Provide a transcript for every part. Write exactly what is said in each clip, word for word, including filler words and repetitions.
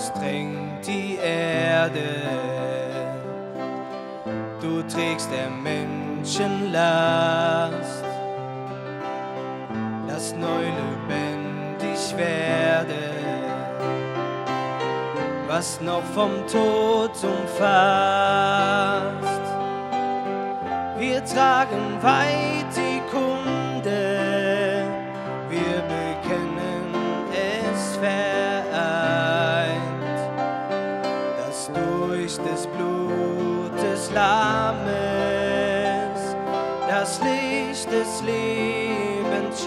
durchdringt die Erde. Du trägst der Menschen Last, lass neu lebendig werde, was noch vom Tod umfasst. Wir tragen weit die Kunde, wir bekennen es vereint, dass durch des Blut des Lammes das Licht des Lebens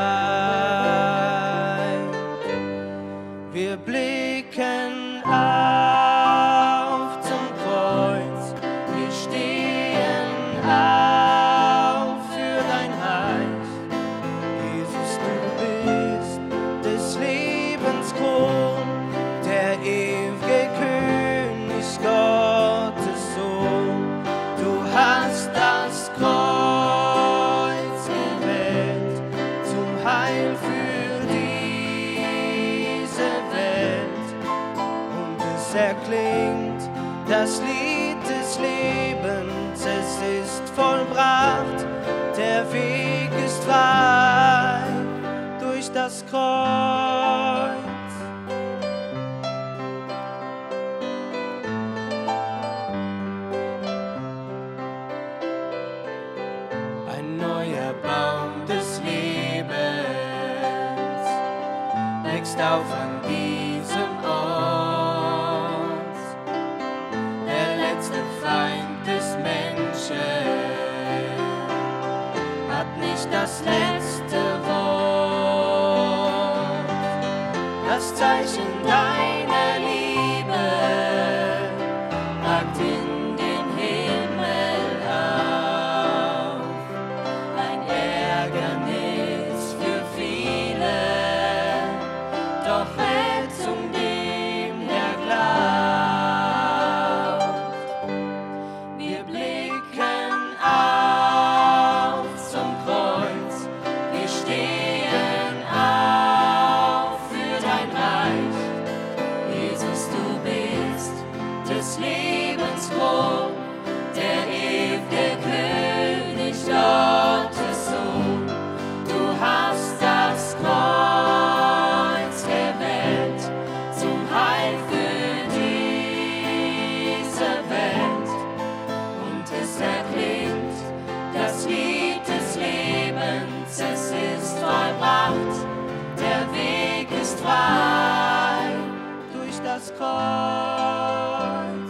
scheint. Wir blicken auf zum Kreuz, wir stehen auf für dein Reich. Jesus, du bist des Lebens Kron, der ewige König, Gottes Sohn. Du hast das Kreuz gewählt zum Heil für diese Welt. Und es erklingt das Lied des Lebens, es ist vollbracht, der Weg ist frei durch das Kreuz. Ein neuer Baum des Lebens wächst auf an diesem Ort. Der letzte Feind des Menschen hat nicht das letzte Wort. Das Zeichen deiner Liebe ragt in den Himmel auf. Ein Ärgernis für viele, doch Rettung dem, der glaubt. Wir blicken auf zum Kreuz, wir stehen auf für dein Reich. Jesus, du bist des Lebens Kron, der ewige König, Gottes Sohn. Du hast das Kreuz gewählt zum Heil für diese Welt. Und es erklingt das Lied des Lebens, es ist vollbracht, der Weg ist frei durch das Kreuz.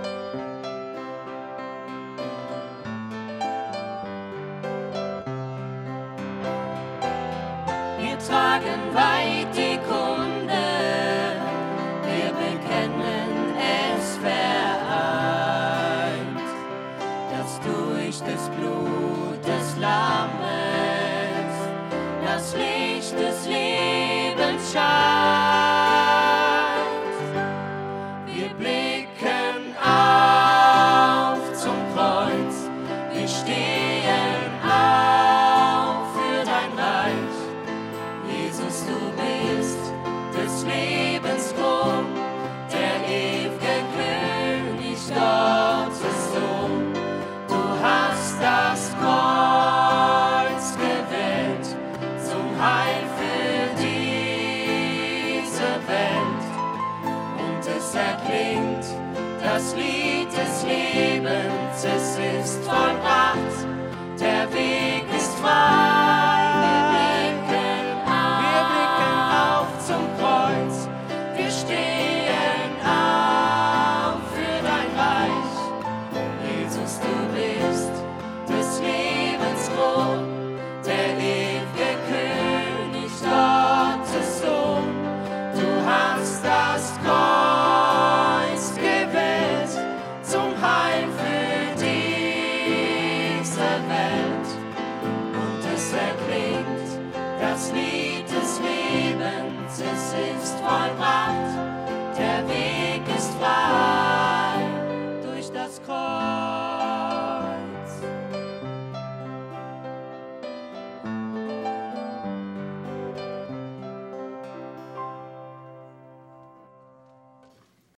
Wir tragen weit die Kunde, wir bekennen es vereint, dass durch des Blut des Lammes das Licht des Lebens scheint. Wir blicken auf zum Kreuz, wir stehen auf für dein Reich. Jesus, du bist des Lebens Kron, der ewige König, Gottes Sohn. Du hast das Kreuz gewählt zum Heil für diese Welt. Und es erklingt das Lied des Lebens, es ist vollbracht, der Weg ist frei. Wir blicken auf zum Kreuz, wir stehen auf für dein Reich. Jesus, du bist des Lebens Kron, der ewige König, Gottes Sohn. Du hast das Kreuz gewählt zum Heil für diese Welt. Und es erklingt das Lied des Lebens, es ist vollbracht,